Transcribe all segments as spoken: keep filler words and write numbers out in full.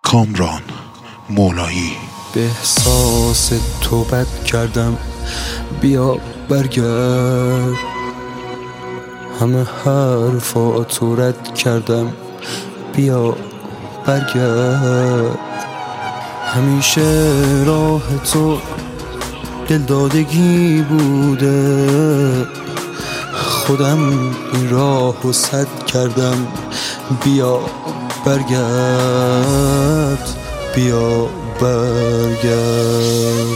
کامران مولایی. به احساس تو بد کردم، بیا برگرد. همه حرفاتو رد کردم، بیا برگرد. همیشه راه تو دلدادگی بوده، خودم این راهو سد کردم، بیا برگرد، بیا برگرد.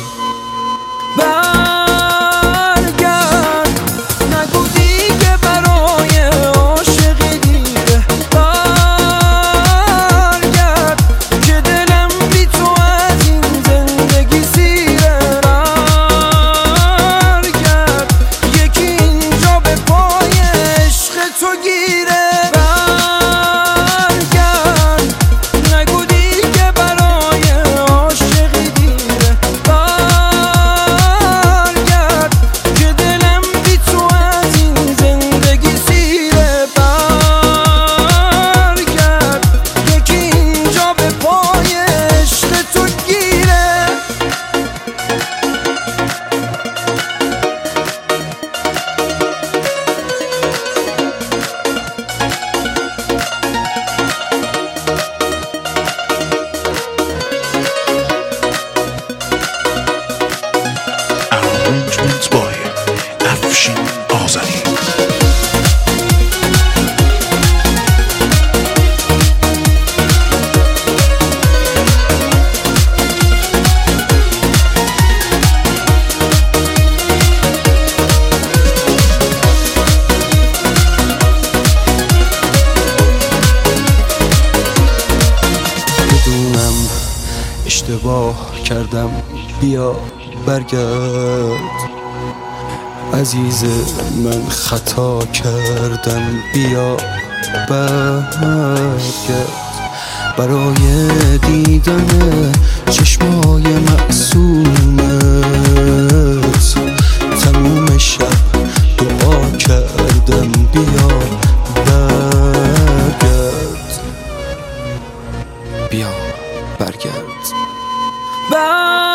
Arrangements by افشین آذری. بدونم اشتباه کردم، بیا برگرد. عزیز من خطا کردم، بیا برگرد. برای دیدن چشمای معصومت تموم شب دعا کردم، بیا برگرد، بیا برگرد.